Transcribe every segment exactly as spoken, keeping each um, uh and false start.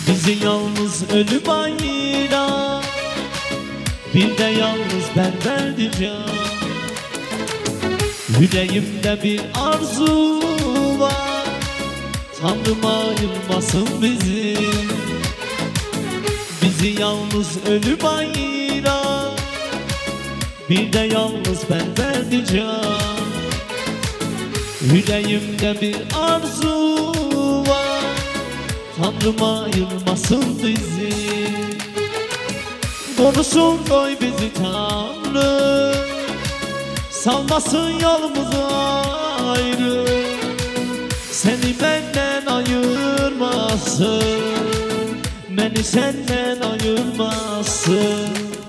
Bizi yalnız ölüm ayıran, bir de yalnız ben vereceğim. Yüreğimde bir arzu var, Tanrım ayırmasın bizi. Bizi yalnız ölüm ayıran, bir de yalnız ben vereceğim. Yüreğimde bir arzu var, Tanrım ayırmasın bizi. Korusun koy bizi Tanrı, salmasın yolumuzu ayrı. Seni benden ayırmasın, beni senden ayırmasın.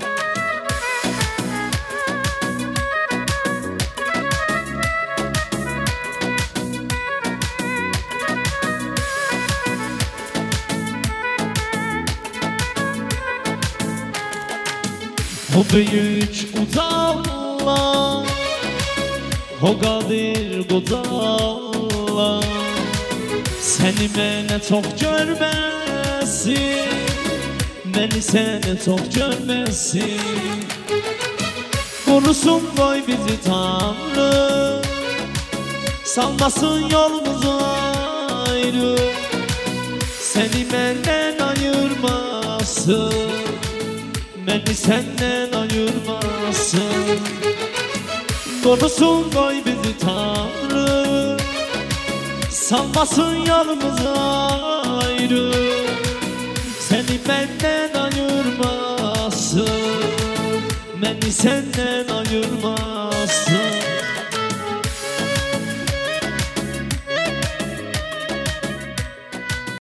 O büyük utanma, o kadir kudalla, seni bana çok görmesin, beni seni çok görmesin. Korusun koy bizi Tanrı, salmasın yolumuzu ayrı. Seni benden ayırmasın, beni senden ayırmasın. Korusun koy bizi Tanrı, salmasın yolumuzu ayrı. Seni benden ayırmasın, beni senden ayırmasın.